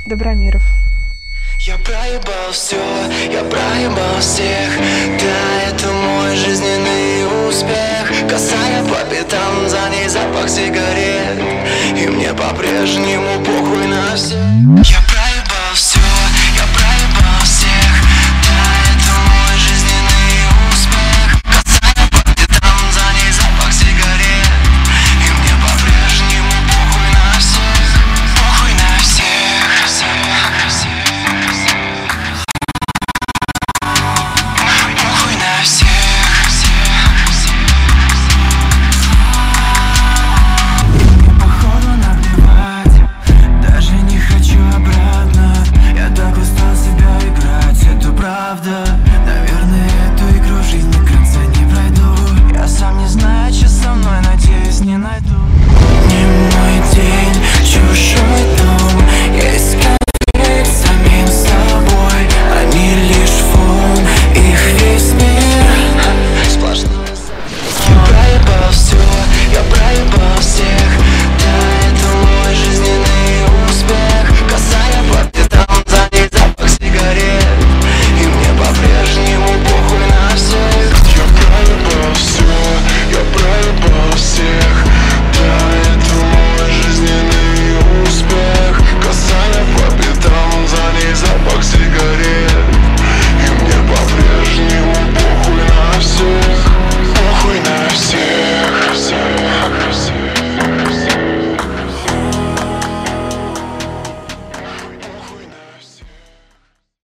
Добромиров. Я проебал все, я проебал всех. Да, это мой жизненный успех. Косая по пятам, за ней запах сигарет. И мне по-прежнему похуй на всех.